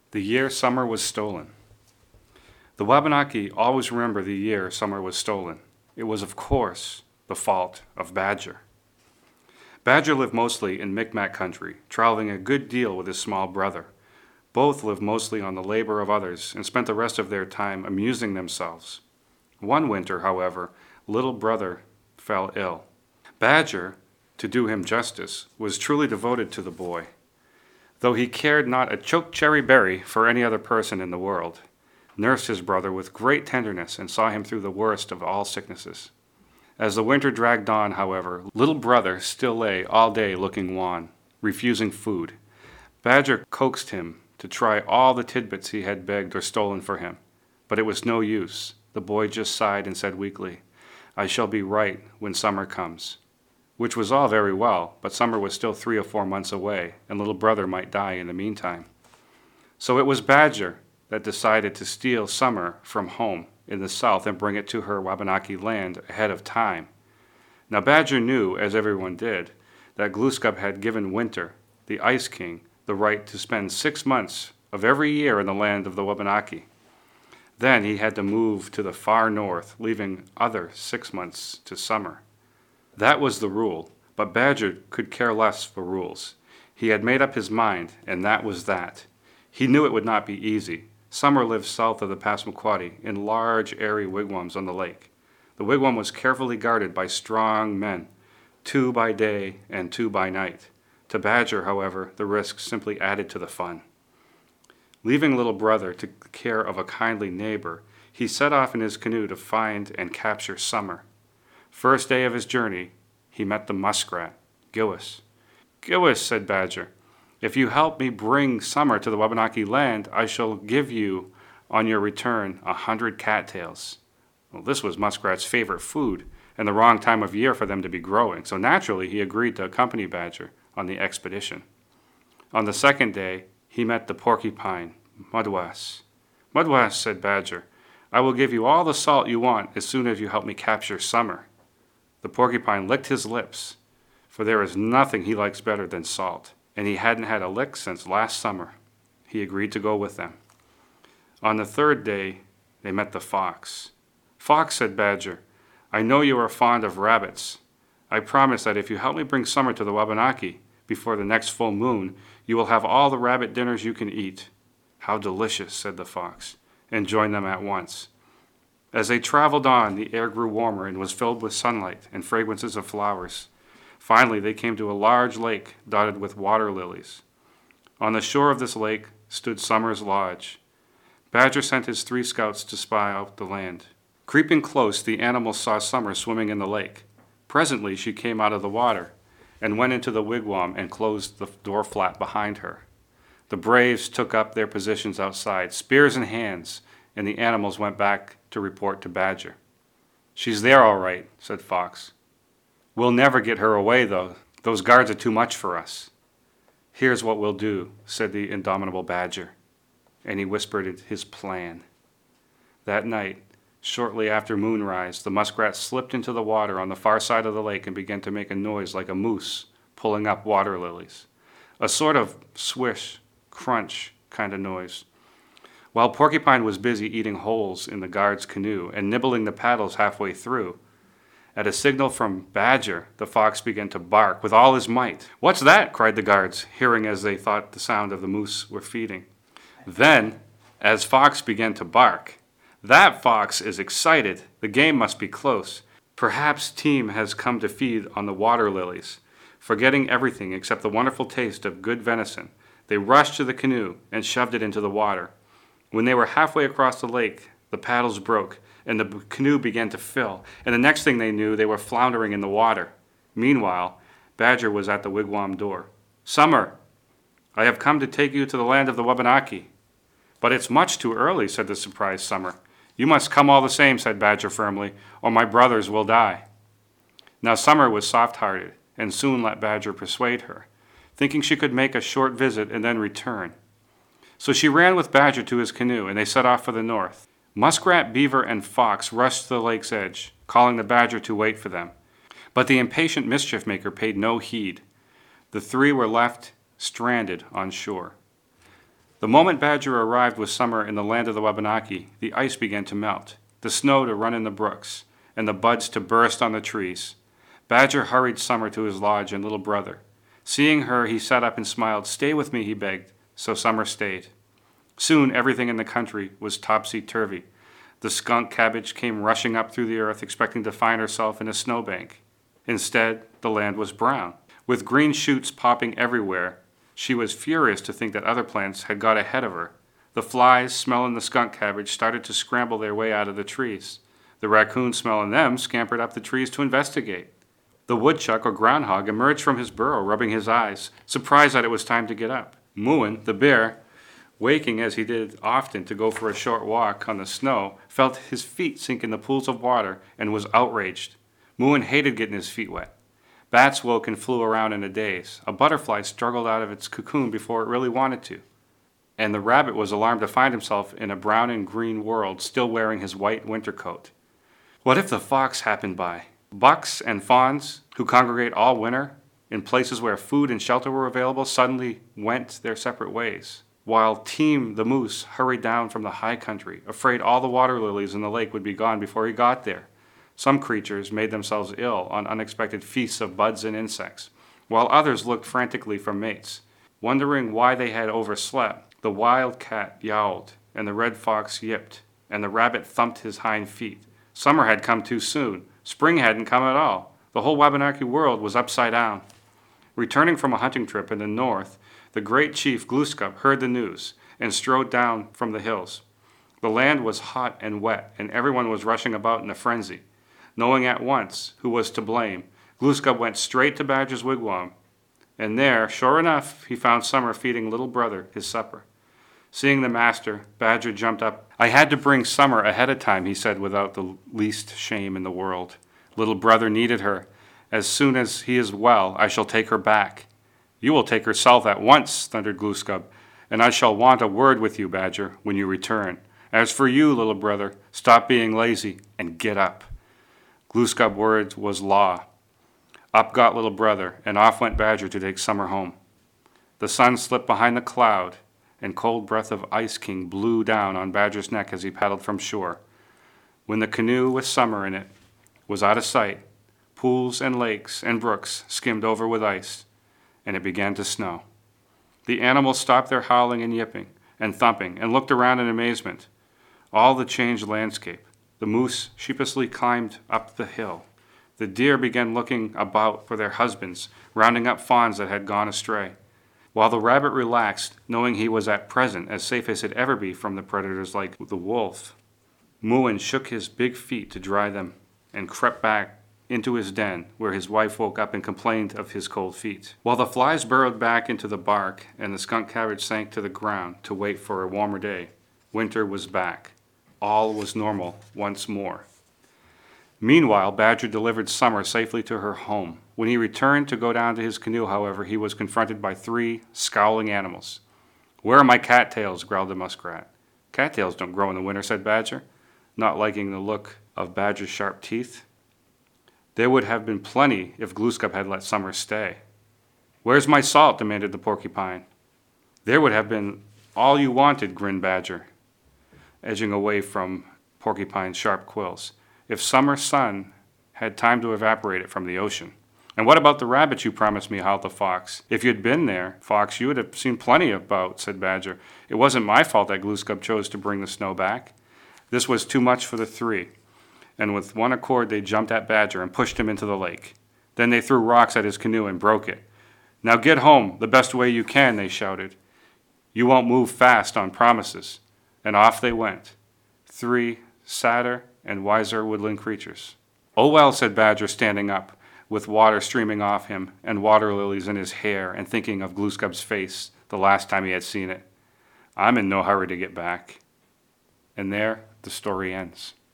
The year summer was stolen. The Wabanaki always remember the year summer was stolen. It was, of course, the fault of Badger. Badger lived mostly in Micmac country, traveling a good deal with his small brother. Both lived mostly on the labor of others and spent the rest of their time amusing themselves. One winter, however, little brother fell ill. Badger, to do him justice, was truly devoted to the boy, though he cared not a chokecherry berry for any other person in the world, nursed his brother with great tenderness and saw him through the worst of all sicknesses. As the winter dragged on, however, little brother still lay all day looking wan, refusing food. Badger coaxed him to try all the tidbits he had begged or stolen for him, but it was no use. The boy just sighed and said weakly, "I shall be right when summer comes," which was all very well, but summer was still 3 or 4 months away, and little brother might die in the meantime. So it was Badger that decided to steal summer from home in the south and bring it to her Wabanaki land ahead of time. Now Badger knew, as everyone did, that Glooskap had given Winter, the Ice King, the right to spend 6 months of every year in the land of the Wabanaki. Then he had to move to the far north, leaving other 6 months to summer. That was the rule, but Badger could care less for rules. He had made up his mind, and that was that. He knew it would not be easy. Summer lived south of the Passamaquoddy in large, airy wigwams on the lake. The wigwam was carefully guarded by strong men, 2 by day and 2 by night. To Badger, however, the risk simply added to the fun. Leaving little brother to the care of a kindly neighbor, he set off in his canoe to find and capture Summer. First day of his journey, he met the muskrat, Gillis. "Gillis," said Badger, "if you help me bring Summer to the Wabanaki land, I shall give you, on your return, 100 cattails." Well, this was Muskrat's favorite food, and the wrong time of year for them to be growing, so naturally he agreed to accompany Badger on the expedition. On the second day, he met the porcupine, Mudwas. "Mudwas," said Badger, "I will give you all the salt you want as soon as you help me capture Summer." The porcupine licked his lips, for there is nothing he likes better than salt, and he hadn't had a lick since last summer. He agreed to go with them. On the third day, they met the fox. "Fox," said Badger, "I know you are fond of rabbits. I promise that if you help me bring Summer to the Wabanaki before the next full moon, you will have all the rabbit dinners you can eat." "How delicious," said the fox, and joined them at once. As they traveled on, the air grew warmer and was filled with sunlight and fragrances of flowers. Finally, they came to a large lake dotted with water lilies. On the shore of this lake stood Summer's lodge. Badger sent his 3 scouts to spy out the land. Creeping close, the animals saw Summer swimming in the lake. Presently, she came out of the water and went into the wigwam and closed the door flat behind her. The braves took up their positions outside, spears in hands, and the animals went back to report to Badger. "She's there all right," said Fox. "We'll never get her away, though. Those guards are too much for us." "Here's what we'll do," said the indomitable Badger, and he whispered his plan. That night, shortly after moonrise, the muskrat slipped into the water on the far side of the lake and began to make a noise like a moose pulling up water lilies, a sort of swish, crunch kind of noise. While Porcupine was busy eating holes in the guard's canoe and nibbling the paddles halfway through, at a signal from Badger, the fox began to bark with all his might. "What's that?" cried the guards, hearing as they thought the sound of the moose were feeding. Then, as Fox began to bark, "That fox is excited. The game must be close. Perhaps team has come to feed on the water lilies." Forgetting everything except the wonderful taste of good venison, they rushed to the canoe and shoved it into the water. When they were halfway across the lake, the paddles broke, and the canoe began to fill, and the next thing they knew, they were floundering in the water. Meanwhile, Badger was at the wigwam door. "Summer, I have come to take you to the land of the Wabanaki." "But it's much too early," said the surprised Summer. "You must come all the same," said Badger firmly, "or my brothers will die." Now Summer was soft-hearted, and soon let Badger persuade her, thinking she could make a short visit and then return. So she ran with Badger to his canoe, and they set off for the north. Muskrat, Beaver, and Fox rushed to the lake's edge, calling the Badger to wait for them. But the impatient mischief-maker paid no heed. The 3 were left stranded on shore. The moment Badger arrived with Summer in the land of the Wabanaki, the ice began to melt, the snow to run in the brooks, and the buds to burst on the trees. Badger hurried Summer to his lodge and little brother. Seeing her, he sat up and smiled. "Stay with me," he begged. So Summer stayed. Soon everything in the country was topsy-turvy. The skunk cabbage came rushing up through the earth, expecting to find herself in a snowbank. Instead, the land was brown, with green shoots popping everywhere. She was furious to think that other plants had got ahead of her. The flies, smelling the skunk cabbage, started to scramble their way out of the trees. The raccoon, smelling them, scampered up the trees to investigate. The woodchuck or groundhog emerged from his burrow, rubbing his eyes, surprised that it was time to get up. Mooin, the bear, waking as he did often to go for a short walk on the snow, felt his feet sink in the pools of water and was outraged. Mooin hated getting his feet wet. Bats woke and flew around in a daze. A butterfly struggled out of its cocoon before it really wanted to. And the rabbit was alarmed to find himself in a brown and green world, still wearing his white winter coat. What if the fox happened by? Bucks and fawns, who congregate all winter in places where food and shelter were available, suddenly went their separate ways, while Team the moose hurried down from the high country, afraid all the water lilies in the lake would be gone before he got there. Some creatures made themselves ill on unexpected feasts of buds and insects, while others looked frantically for mates. Wondering why they had overslept, the wild cat yowled, and the red fox yipped, and the rabbit thumped his hind feet. Summer had come too soon. Spring hadn't come at all. The whole Wabanaki world was upside down. Returning from a hunting trip in the north, the great chief Glooskap heard the news and strode down from the hills. The land was hot and wet, and everyone was rushing about in a frenzy. Knowing at once who was to blame, Glooskap went straight to Badger's wigwam, and there, sure enough, he found Summer feeding little brother his supper. Seeing the master, Badger jumped up. "I had to bring Summer ahead of time," he said without the least shame in the world. "Little brother needed her. As soon as he is well, I shall take her back." "You will take her south at once," thundered Glooskap, "and I shall want a word with you, Badger, when you return. As for you, little brother, stop being lazy and get up." Glooskap's word was law. Up got little brother, and off went Badger to take Summer home. The sun slipped behind the cloud, and cold breath of Ice King blew down on Badger's neck as he paddled from shore. When the canoe with Summer in it was out of sight, pools and lakes and brooks skimmed over with ice, and it began to snow. The animals stopped their howling and yipping and thumping and looked around in amazement. All the changed landscape. The moose sheepishly climbed up the hill. The deer began looking about for their husbands, rounding up fawns that had gone astray, while the rabbit relaxed, knowing he was at present as safe as he'd ever be from the predators like the wolf. Mooin shook his big feet to dry them and crept back into his den, where his wife woke up and complained of his cold feet. While the flies burrowed back into the bark and the skunk cabbage sank to the ground to wait for a warmer day, winter was back. All was normal once more. Meanwhile, Badger delivered Summer safely to her home. When he returned to go down to his canoe, however, he was confronted by 3 scowling animals. "Where are my cattails?" growled the muskrat. "Cattails don't grow in the winter," said Badger, not liking the look of Badger's sharp teeth. "There would have been plenty if Glooskap had let Summer stay." "Where's my salt?" demanded the porcupine. "There would have been all you wanted," grinned Badger, edging away from Porcupine's sharp quills, "if Summer's sun had time to evaporate it from the ocean." "And what about the rabbit you promised me?" howled the fox. "If you'd been there, Fox, you would have seen plenty about," said Badger. "It wasn't my fault that Glooskap chose to bring the snow back." This was too much for the 3, and with one accord they jumped at Badger and pushed him into the lake. Then they threw rocks at his canoe and broke it. "Now get home the best way you can," they shouted. "You won't move fast on promises." And off they went, 3 sadder and wiser woodland creatures. "Oh well," said Badger, standing up, with water streaming off him and water lilies in his hair, and thinking of Glooskap's face the last time he had seen it. "I'm in no hurry to get back." And there the story ends.